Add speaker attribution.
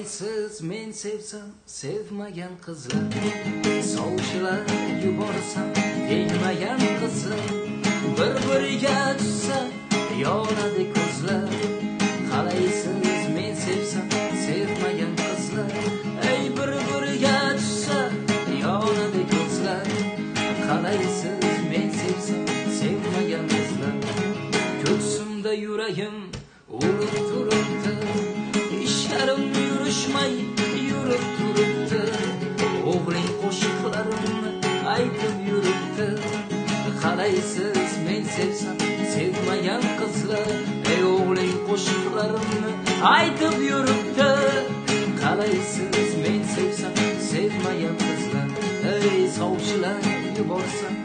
Speaker 1: qalaysiz men sevsam sevmagan qizlar, sovchilar yuborsam tegmagan qizlar, bir-biriga tushsa yonadi ko'zlar. Qalaysiz men sevsam sevmagan qizlar, ey bir-biriga tushsa yonadi ko'zlar. Qalaysiz men sevsam sevmagan qizlar, ko'ksimda yuragim urib turibdi, ishlarim yurishmay yurib turibdi, o'g'ling qo'shiqlarimni aytib yuribdi. Qalaysiz men sevsam sevmagan qizlar, ey o'g'ling qo'shiqlarimni aytib yuribdi. Qalaysiz men sevsam sevmagan qizlar, ey sovchilar yuborsam